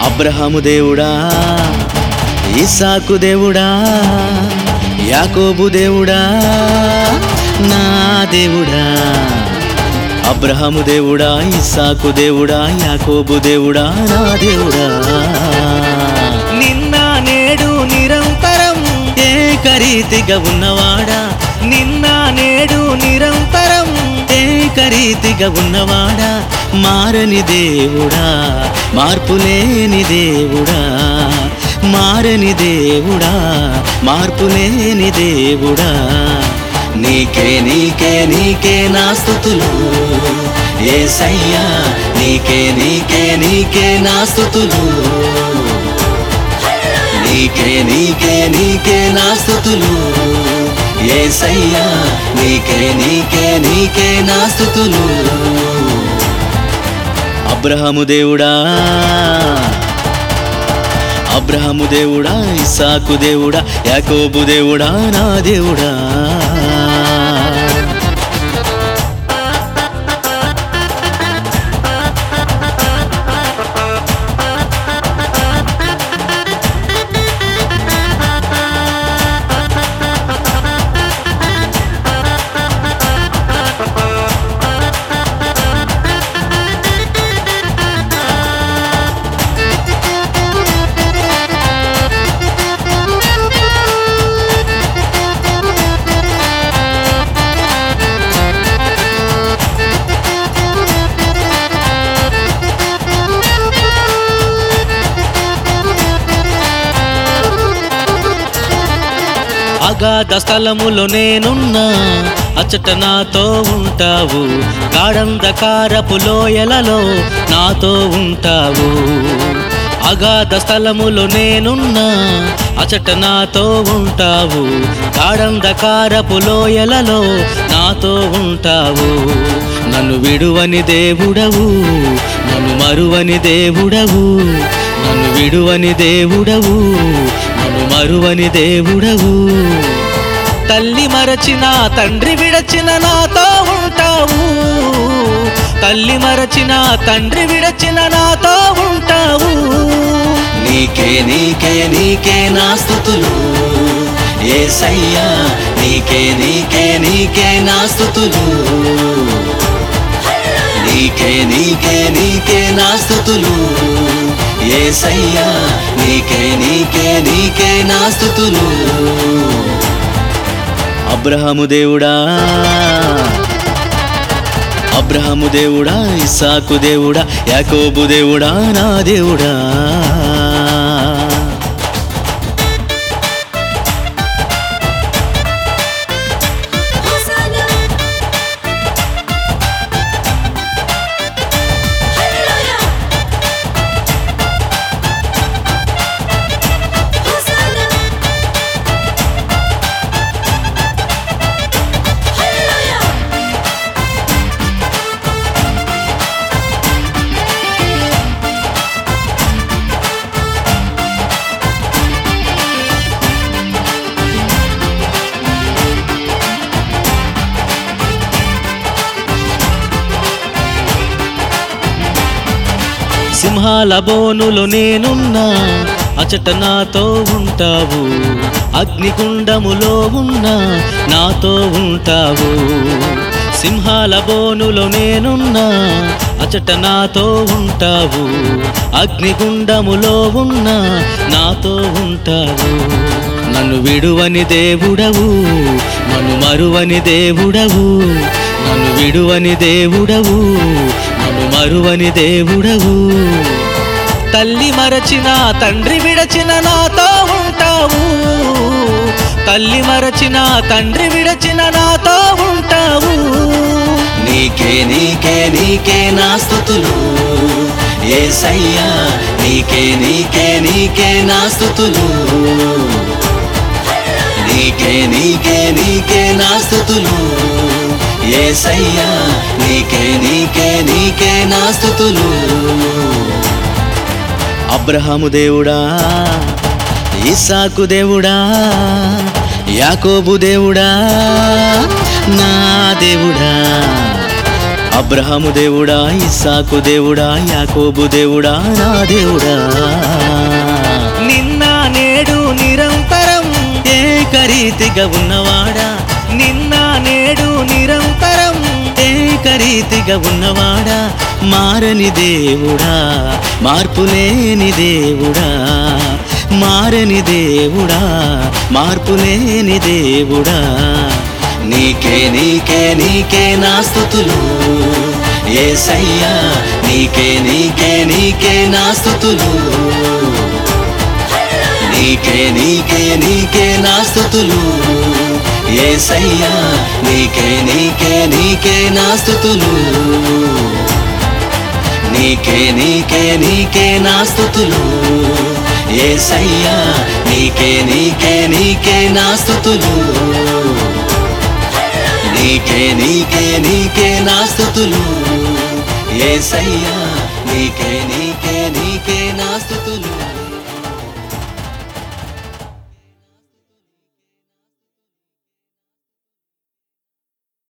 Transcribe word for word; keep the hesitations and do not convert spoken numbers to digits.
అబ్రహాము దేవుడా, ఇస్సాకు దేవుడా, యాకోబు దేవుడా, నా దేవుడా. అబ్రహాము దేవుడా, ఇస్సాకు దేవుడా, యాకోబు దేవుడా, నా దేవుడా. నిన్న నేడు నిరంతరం ఏకరీతిగా ఉన్నవాడా, నిన్న నేడు నిరంతరం ఏకరీతిగా ఉన్నవాడా, మారని దేవుడా, మార్పులేని దేవుడా, మారని దేవుడా, మార్పులేని దేవుడా. నీకే నీకే నీకే నా స్తుతులు యేసయ్యా, నీకే నీకే నీకే నా స్తుతులు, నీకే నీకే నీకే నా స్తుతులు యేసయ్యా, నీకే నీకే నీకే నా స్తుతులు. అబ్రహాము దేవుడా, అబ్రహాము దేవుడా, ఇస్సాకు దేవుడా, యాకోబు దేవుడా, నా దేవుడా. అగాధ స్థలములో నేనున్నా, అచ్చట నాతో ఉంటావు. గాఢంధకారపు లోయలలో నాతో ఉంటావు. అగాధ స్థలములో నేనున్నా, అచ్చట నాతో ఉంటావు. గాఢంధకారపు లోయలలో నాతో ఉంటావు. నన్ను విడువని దేవుడవు, నన్ను మరువని దేవుడవు, నన్ను విడువని దేవుడవు, నన్ను మరువని దేవుడవు. తల్లి మరచిన తండ్రి విడచిన నాతో ఉంటావు. తల్లి మరచిన తండ్రి విడచిన నాతో ఉంటావు. నీకే నీకే నీకే నా స్తుతులు యేసయ్యా, నీకే నీకే నీకే నా స్తుతులు, నీకే నీకే నీకే నా స్తుతులు యేసయ్యా, నీకే నీకే నీకే నా స్తుతులు. అబ్రహాము దేవుడా, అబ్రహాము దేవుడా, ఇస్సాకు దేవుడా, యాకోబు దేవుడా, నా దేవుడా. సింహాల బోనులో నేనున్నా, అచట నాతో ఉంటావు. అగ్నిగుండములో ఉన్నా నాతో ఉంటావు. సింహాల బోనులో నేనున్నా, అచట నాతో ఉంటావు. అగ్నిగుండములో ఉన్నా నాతో ఉంటావు. నన్ను విడువని దేవుడవు, నన్ను మరువని దేవుడవు, నన్ను విడువని దేవుడవు, నన్ను మరువని దేవుడవు. తల్లి మరచిన తండ్రి విడచిన నాతో ఉంటావు. తల్లి మరచిన తండ్రి విడచిన నాతో ఉంటావు. నీకే నీకే నీకే నా స్తుతులు యేసయ్యా, నీకే నీకే నీకే నా స్తుతులు, నీకే నీకే నీకే నా స్తుతులు యేసయ్యా, నీకే నీకే నీకే నా స్తుతులు. అబ్రహాము దేవుడా, ఇస్సాకు దేవుడా, యాకోబు దేవుడా, నా దేవుడా. అబ్రహాము దేవుడా, ఇస్సాకు దేవుడా, యాకోబు దేవుడా, నా దేవుడా. నిన్న నేడు నిరంతరం ఏకరీతిగా ఉన్నవాడా, నిన్న నేడు నిరంతరం ఏకరీతిగా ఉన్నవాడా, మారని దేవుడా, మార్పులేని దేవుడా, మారని దేవుడా, మార్పులేని దేవుడా. నీకే నీకే నీకే నా స్తుతులు యేసయ్యా, నీకే నీకే నీకే నా స్తుతులు, నీకే నీకే నీకే నా స్తుతులు యేసయ్యా, నీకే నీకే నీకే నా స్తుతులు, నీకే నీకే నీకే నా స్తుతులు యేసయ్యా, నీకే నీకే నీకే నా స్తుతులు, నీకే నీకే నీకే నా స్తుతులు యేసయ్యా, నీకే నీకే నీకే నా స్తుతులు.